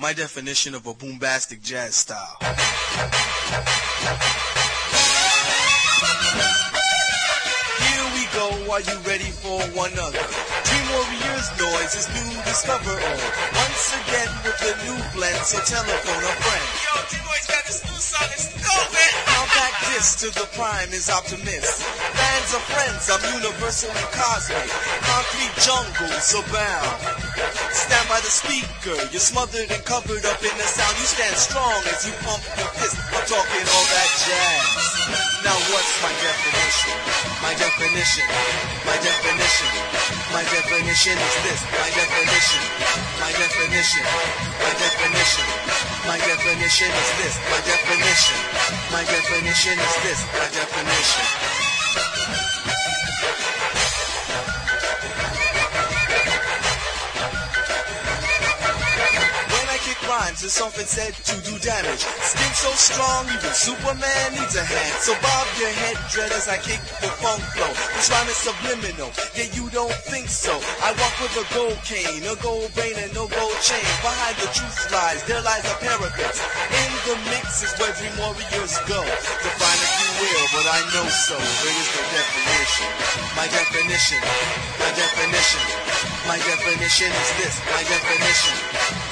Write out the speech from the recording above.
My definition of a boombastic jazz style. Here we go, are you ready for one other? Dream Warriors noise is new, discover all. Once again with a new blend, so telephone a friend. Yo, D-Boy's got this new song, it's stupid! Now back this to the prime is optimist. Fans of friends, I'm universal and cosmic. Concrete jungles abound. Stand by the speaker, you're smothered and covered up in the sound. You stand strong as you pump your fist. I'm talking all that jazz. Now what's my definition? My definition, my definition, my definition is this. My definition, my definition, my definition, my definition is this. My definition, my definition is this. My definition. Rhymes is often said to do damage. Skin so strong, even Superman needs a hand. So bob your head, dread, as I kick the funk flow. This rhyme is subliminal, yet you don't think so. I walk with a gold cane, a gold vein, and no gold chain. Behind the truth lies, there lies a parapet. In the mix is where dream warriors go. Define if you will, but I know so. Here is the definition. My definition, my definition, my definition is this. My definition.